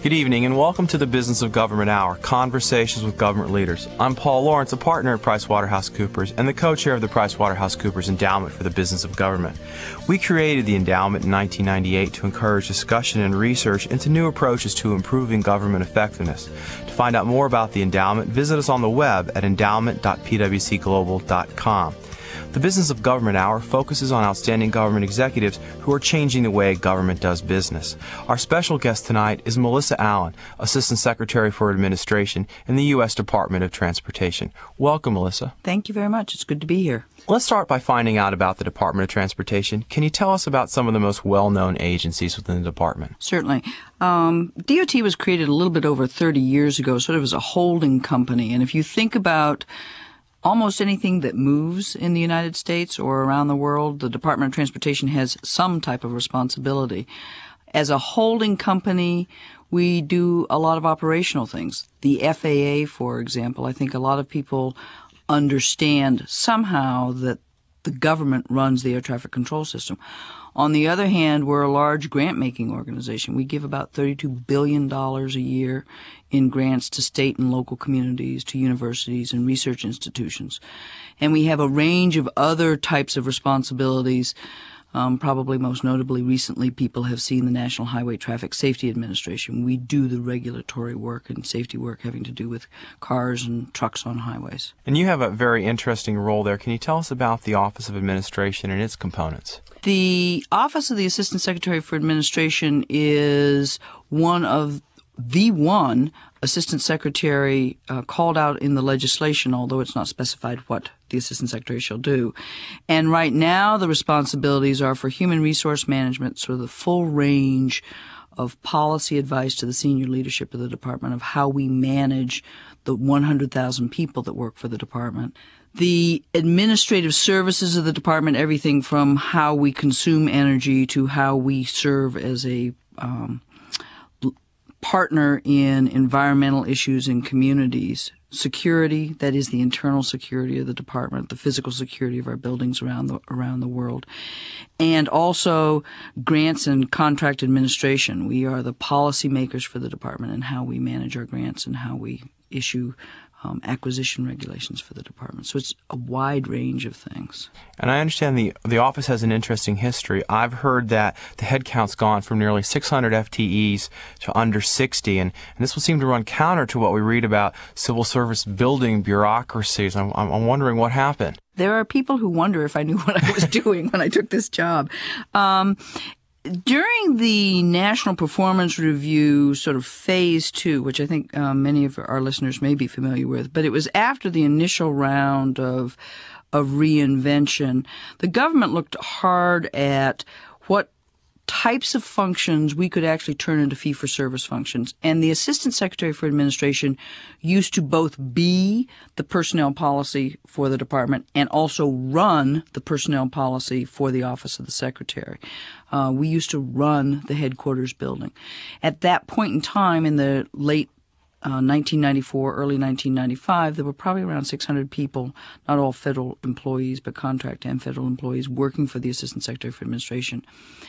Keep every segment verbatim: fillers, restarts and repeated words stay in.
Good evening and welcome to the Business of Government Hour, Conversations with Government Leaders. I'm Paul Lawrence, a partner at PricewaterhouseCoopers and the co-chair of the PricewaterhouseCoopers Endowment for the Business of Government. We created the endowment in nineteen ninety-eight to encourage discussion and research into new approaches to improving government effectiveness. To find out more about the endowment, visit us on the web at endowment dot p w c global dot com. The Business of Government Hour focuses on outstanding government executives who are changing the way government does business. Our special guest tonight is Melissa Allen, Assistant Secretary for Administration in the U S Department of Transportation. Welcome, Melissa. Thank you very much. It's good to be here. Let's start by finding out about the Department of Transportation. Can you tell us about some of the most well-known agencies within the department? Certainly. Um, D O T was created a little bit over thirty years ago, sort of as a holding company. And if you think about almost anything that moves in the United States or around the world, the Department of Transportation has some type of responsibility. As a holding company, we do a lot of operational things. The F A A, for example, I think a lot of people understand somehow that the government runs the air traffic control system. On the other hand, we're a large grant-making organization. We give about thirty-two billion dollars a year in grants to state and local communities, to universities and research institutions. And we have a range of other types of responsibilities. Um, probably most notably recently, people have seen the National Highway Traffic Safety Administration. We do the regulatory work and safety work having to do with cars and trucks on highways. And you have a very interesting role there. Can you tell us about the Office of Administration and its components? The Office of the Assistant Secretary for Administration is one of the one Assistant Secretary uh, called out in the legislation, although it's not specified what the Assistant Secretary shall do. And right now the responsibilities are for human resource management, so the full range of policy advice to the senior leadership of the department of how we manage the one hundred thousand people that work for the department. The administrative services of the department, everything from how we consume energy to how we serve as a um, partner in environmental issues in communities. Security, that is the internal security of the department, the physical security of our buildings around the around the world. And also grants and contract administration. We are the policymakers for the department and how we manage our grants and how we issue Um, acquisition regulations for the department. So it's a wide range of things. And I understand the the office has an interesting history. I've heard that the headcount's gone from nearly six hundred F T Es to under sixty, and, and this will seem to run counter to what we read about civil service building bureaucracies. I'm, I'm wondering what happened. There are people who wonder if I knew what I was doing when I took this job. Um, During the National Performance Review sort of phase two, which I think um, many of our listeners may be familiar with, but it was after the initial round of of reinvention, the government looked hard at what types of functions we could actually turn into fee-for-service functions. And the Assistant Secretary for Administration used to both be the personnel policy for the department and also run the personnel policy for the Office of the Secretary. Uh, we used to run the headquarters building. At that point in time, in the late Uh, nineteen ninety-four, early nineteen ninety-five, there were probably around six hundred people, not all federal employees, but contract and federal employees working for the Assistant Secretary for Administration.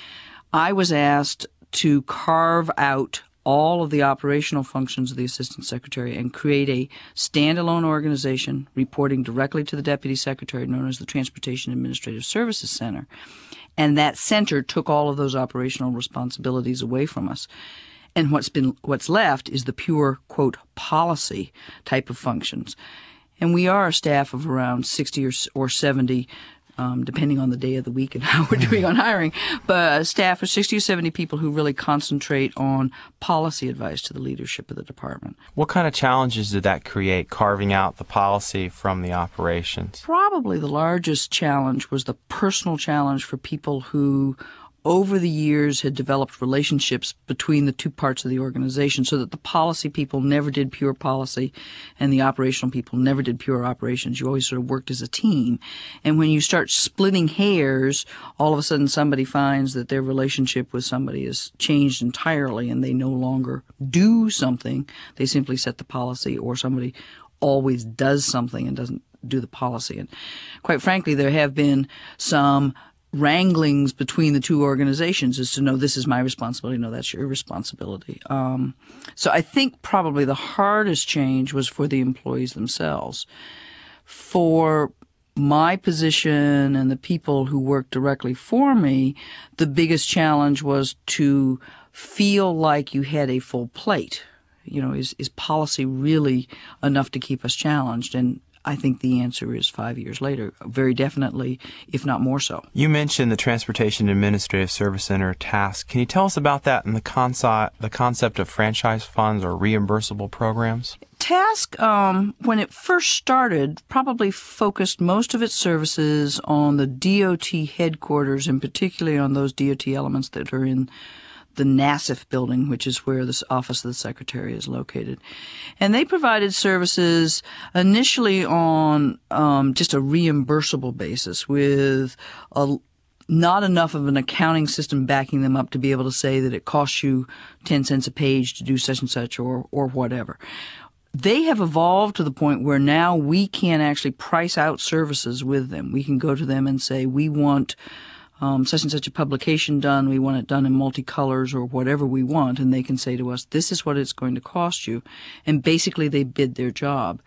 I was asked to carve out all of the operational functions of the Assistant Secretary and create a standalone organization reporting directly to the Deputy Secretary known as the Transportation Administrative Services Center. And that center took all of those operational responsibilities away from us. And what's been what's left is the pure, quote, policy type of functions. And we are a staff of around sixty or, or seventy, um, depending on the day of the week and how we're doing on hiring, but a staff of sixty or seventy people who really concentrate on policy advice to the leadership of the department. What kind of challenges did that create, carving out the policy from the operations? Probably the largest challenge was the personal challenge for people who over the years had developed relationships between the two parts of the organization so that the policy people never did pure policy and the operational people never did pure operations. You always sort of worked as a team. And when you start splitting hairs, all of a sudden somebody finds that their relationship with somebody has changed entirely and they no longer do something. They simply set the policy, or somebody always does something and doesn't do the policy. And quite frankly, there have been some wranglings between the two organizations is to know this is my responsibility, no, that's your responsibility. Um, so I think probably the hardest change was for the employees themselves. For my position and the people who worked directly for me, the biggest challenge was to feel like you had a full plate. You know, is, is policy really enough to keep us challenged? And I think the answer is five years later, very definitely, if not more so. You mentioned the Transportation Administrative Service Center task. Can you tell us about that and the concept, the concept of franchise funds or reimbursable programs? TASC, um, when it first started, probably focused most of its services on the D O T headquarters, and particularly on those D O T elements that are in the NASIF building, which is where the Office of the Secretary is located. And they provided services initially on um, just a reimbursable basis with a, not enough of an accounting system backing them up to be able to say that it costs you ten cents a page to do such and such or, or whatever. They have evolved to the point where now we can actually price out services with them. We can go to them and say, we want Um, such and such a publication done, we want it done in multicolors or whatever we want, and they can say to us, this is what it's going to cost you. And basically they bid their job.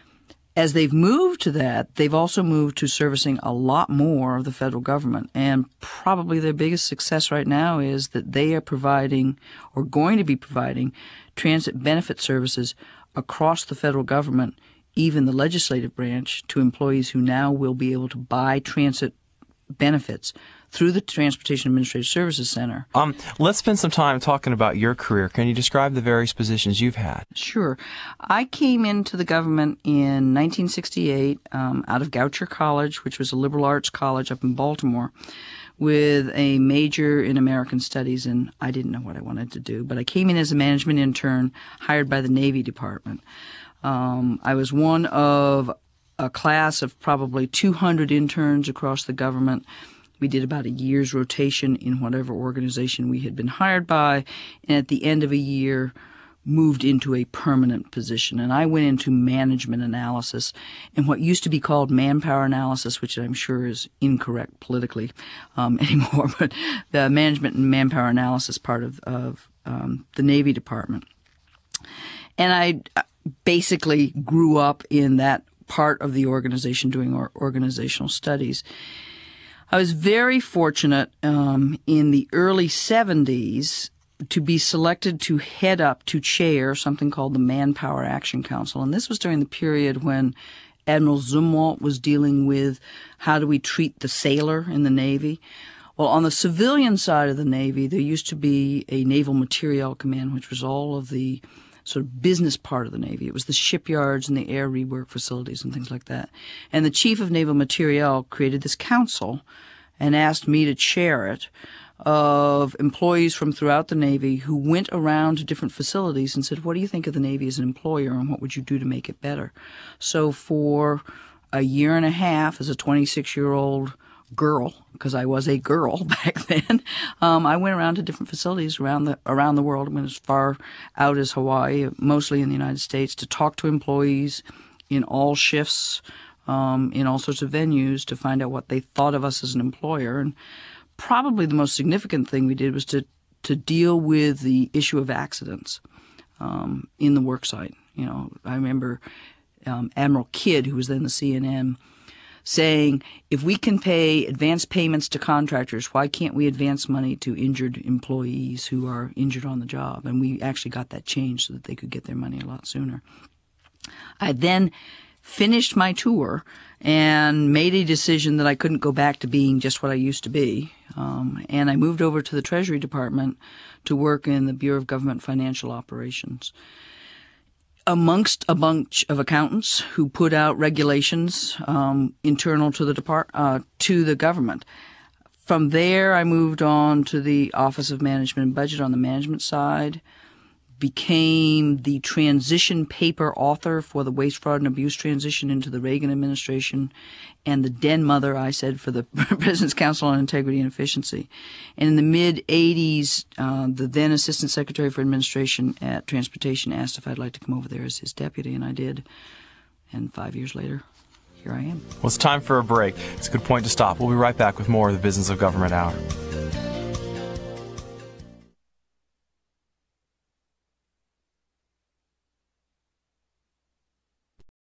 As they've moved to that, they've also moved to servicing a lot more of the federal government. And probably their biggest success right now is that they are providing or going to be providing transit benefit services across the federal government, even the legislative branch, to employees who now will be able to buy transit benefits through the Transportation Administrative Services Center. Um, let's spend some time talking about your career. Can you describe the various positions you've had? Sure. I came into the government in nineteen sixty-eight um, out of Goucher College, which was a liberal arts college up in Baltimore, with a major in American Studies, and I didn't know what I wanted to do. But I came in as a management intern hired by the Navy Department. Um, I was one of a class of probably two hundred interns across the government. We did about a year's rotation in whatever organization we had been hired by, and at the end of a year moved into a permanent position. And I went into management analysis and what used to be called manpower analysis, which I'm sure is incorrect politically um, anymore, but the management and manpower analysis part of, of um, the Navy Department. And I basically grew up in that part of the organization doing our organizational studies. I was very fortunate um, in the early seventies to be selected to head up, to chair something called the Manpower Action Council. And this was during the period when Admiral Zumwalt was dealing with how do we treat the sailor in the Navy. Well, on the civilian side of the Navy, there used to be a Naval Materiel Command, which was all of the sort of business part of the Navy. It was the shipyards and the air rework facilities and things like that. And the Chief of Naval Materiel created this council and asked me to chair it, of employees from throughout the Navy who went around to different facilities and said, what do you think of the Navy as an employer and what would you do to make it better? So for a year and a half as a twenty-six-year-old girl, because I was a girl back then, um, I went around to different facilities around the around the world. I went as far out as Hawaii, mostly in the United States, to talk to employees in all shifts, um, in all sorts of venues to find out what they thought of us as an employer. And probably the most significant thing we did was to, to deal with the issue of accidents um, in the worksite. You know, I remember um, Admiral Kidd, who was then the C N M, saying, if we can pay advance payments to contractors, why can't we advance money to injured employees who are injured on the job? And we actually got that changed so that they could get their money a lot sooner. I then finished my tour and made a decision that I couldn't go back to being just what I used to be. Um, and I moved over to the Treasury Department to work in the Bureau of Government Financial Operations, amongst a bunch of accountants who put out regulations um, internal to the depart uh, to the government. From there, I moved on to the Office of Management and Budget on the management side, became the transition paper author for the waste, fraud, and abuse transition into the Reagan administration, and the den mother, I said, for the President's Council on Integrity and Efficiency. And in the mid-eighties, uh, the then Assistant Secretary for Administration at Transportation asked if I'd like to come over there as his deputy, and I did. And five years later, here I am. Well, it's time for a break. It's a good point to stop. We'll be right back with more of the Business of Government Hour.